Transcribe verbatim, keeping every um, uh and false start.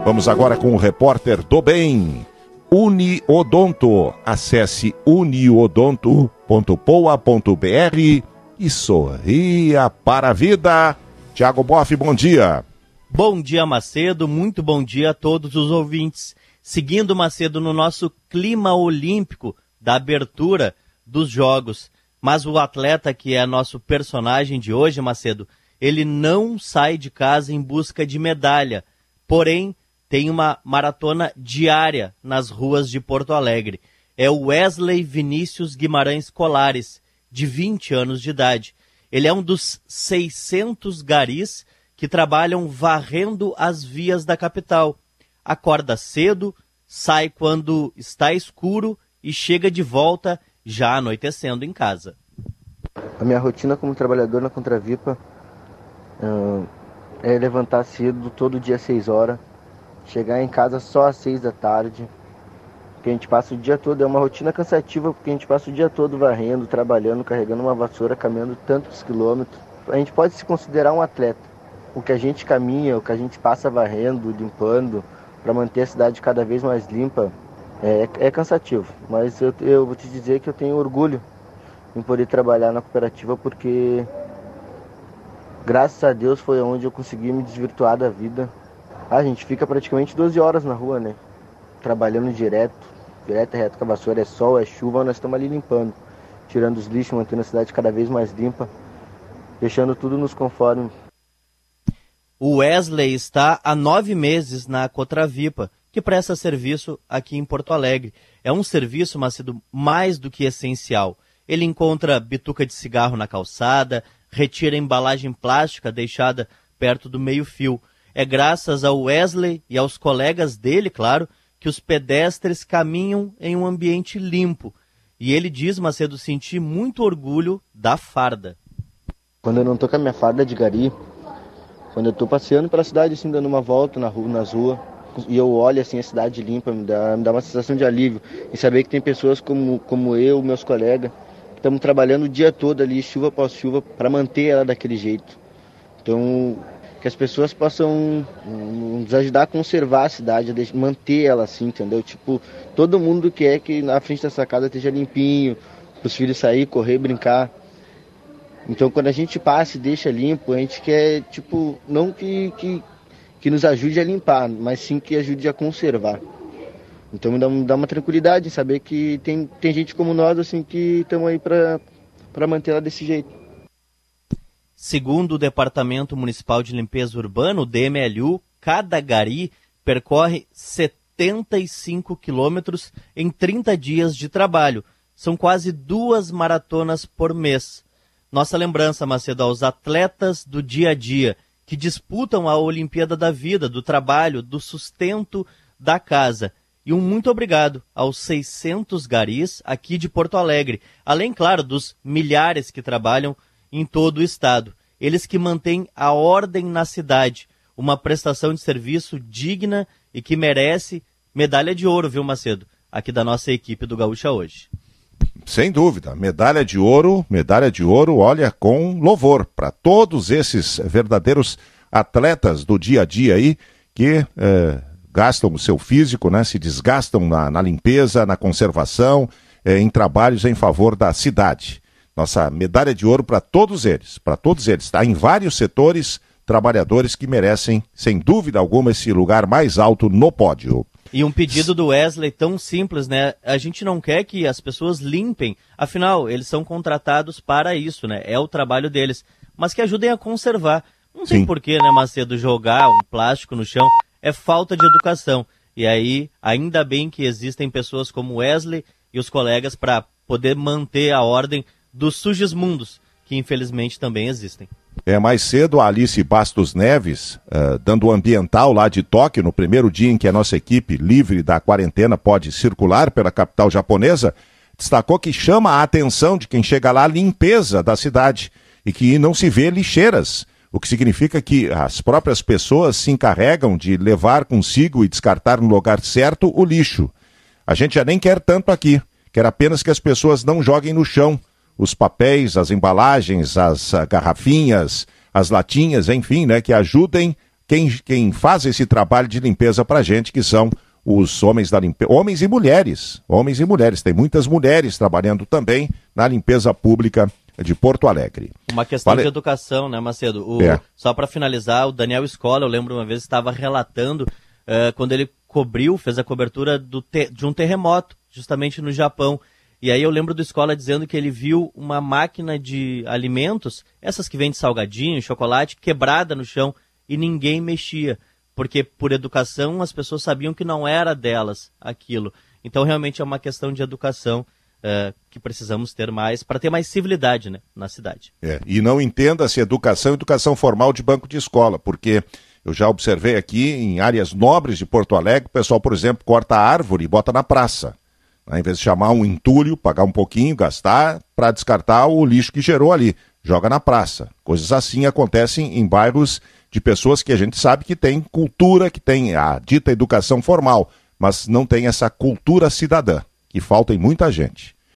Vamos agora com o repórter do bem, Uniodonto. Acesse uniodonto ponto poa ponto br e sorria para a vida. Tiago Boff, bom dia. Bom dia, Macedo. Muito bom dia a todos os ouvintes. Seguindo, Macedo, no nosso clima olímpico da abertura dos Jogos. Mas o atleta que é nosso personagem de hoje, Macedo, ele não sai de casa em busca de medalha. Porém, tem uma maratona diária nas ruas de Porto Alegre. É o Wesley Vinícius Guimarães Colares, de vinte anos de idade. Ele é um dos seiscentos garis que trabalham varrendo as vias da capital. Acorda cedo, sai quando está escuro e chega de volta já anoitecendo em casa. A minha rotina como trabalhador na Contravipa uh, é levantar cedo, todo dia às seis horas, chegar em casa só às seis da tarde, porque a gente passa o dia todo, é uma rotina cansativa, porque a gente passa o dia todo varrendo, trabalhando, carregando uma vassoura, caminhando tantos quilômetros. A gente pode se considerar um atleta. O que a gente caminha, o que a gente passa varrendo, limpando, para manter a cidade cada vez mais limpa, é, é cansativo. Mas eu, eu vou te dizer que eu tenho orgulho em poder trabalhar na cooperativa, porque graças a Deus foi onde eu consegui me desvirtuar da vida. A gente fica praticamente doze horas na rua, né? Trabalhando direto, direto e reto com a vassoura, é sol, é chuva, nós estamos ali limpando, tirando os lixos, mantendo a cidade cada vez mais limpa, deixando tudo nos conformes. O Wesley está há nove meses na Contravipa, que presta serviço aqui em Porto Alegre. É um serviço, Macedo, mais do que essencial. Ele encontra bituca de cigarro na calçada, retira a embalagem plástica deixada perto do meio-fio. É graças ao Wesley e aos colegas dele, claro, que os pedestres caminham em um ambiente limpo. E ele diz, Macedo, sentir muito orgulho da farda. Quando eu não tô com a minha farda de gari, quando eu tô passeando pela cidade, assim, dando uma volta na rua, nas ruas, e eu olho assim a cidade limpa, me dá, me dá uma sensação de alívio. E saber que tem pessoas como, como eu, meus colegas, que estamos trabalhando o dia todo ali, chuva após chuva, para manter ela daquele jeito. Então, que as pessoas possam nos ajudar a conservar a cidade, a manter ela assim, entendeu? Tipo, todo mundo quer que na frente dessa casa esteja limpinho, para os filhos sair, correr, brincar. Então, quando a gente passa e deixa limpo, a gente quer, tipo, não que, que, que nos ajude a limpar, mas sim que ajude a conservar. Então, me dá, me dá uma tranquilidade em saber que tem, tem gente como nós, assim, que estamos aí para manter ela desse jeito. Segundo o Departamento Municipal de Limpeza Urbana, o D M L U, cada gari percorre setenta e cinco quilômetros em trinta dias de trabalho. São quase duas maratonas por mês. Nossa lembrança, Macedo, aos atletas do dia a dia que disputam a Olimpíada da Vida, do trabalho, do sustento da casa. E um muito obrigado aos seiscentos garis aqui de Porto Alegre, além, claro, dos milhares que trabalham em todo o estado. Eles que mantêm a ordem na cidade, uma prestação de serviço digna e que merece medalha de ouro, viu, Macedo? Aqui da nossa equipe do Gaúcha hoje. Sem dúvida, medalha de ouro, medalha de ouro, olha, com louvor para todos esses verdadeiros atletas do dia a dia aí que eh, gastam o seu físico, né, se desgastam na, na limpeza, na conservação, eh, em trabalhos em favor da cidade. Nossa medalha de ouro para todos eles, para todos eles, tá? Em vários setores, trabalhadores que merecem, sem dúvida alguma, esse lugar mais alto no pódio. E um pedido do Wesley tão simples, né? A gente não quer que as pessoas limpem, afinal, eles são contratados para isso, né? É o trabalho deles, mas que ajudem a conservar. Não tem porquê, né, Macedo, jogar um plástico no chão, é falta de educação. E aí, ainda bem que existem pessoas como Wesley e os colegas para poder manter a ordem dos Sugismundos, que infelizmente também existem. É, mais cedo a Alice Bastos Neves, uh, dando o ambiental lá de Tóquio, no primeiro dia em que a nossa equipe livre da quarentena pode circular pela capital japonesa, destacou que chama a atenção de quem chega lá a limpeza da cidade e que não se vê lixeiras, o que significa que as próprias pessoas se encarregam de levar consigo e descartar no lugar certo o lixo. A gente já nem quer tanto aqui, quer apenas que as pessoas não joguem no chão os papéis, as embalagens, as uh, garrafinhas, as latinhas, enfim, né, que ajudem quem, quem faz esse trabalho de limpeza para a gente, que são os homens da limpeza, homens e mulheres, homens e mulheres, tem muitas mulheres trabalhando também na limpeza pública de Porto Alegre. Uma questão vale... de educação, né, Macedo? O, é. Só para finalizar, o Daniel Escola, eu lembro uma vez, estava relatando uh, quando ele cobriu, fez a cobertura do te... de um terremoto, justamente no Japão. E aí eu lembro do Escola dizendo que ele viu uma máquina de alimentos, essas que vendem salgadinho, chocolate, quebrada no chão, e ninguém mexia. Porque por educação as pessoas sabiam que não era delas aquilo. Então realmente é uma questão de educação uh, que precisamos ter mais, para ter mais civilidade, né, na cidade. É, e não entenda-se educação, educação formal de banco de escola, porque eu já observei aqui em áreas nobres de Porto Alegre, o pessoal, por exemplo, corta a árvore e bota na praça. Ao invés de chamar um entulho, pagar um pouquinho, gastar, para descartar o lixo que gerou ali. Joga na praça. Coisas assim acontecem em bairros de pessoas que a gente sabe que tem cultura, que tem a dita educação formal, mas não tem essa cultura cidadã, que falta em muita gente.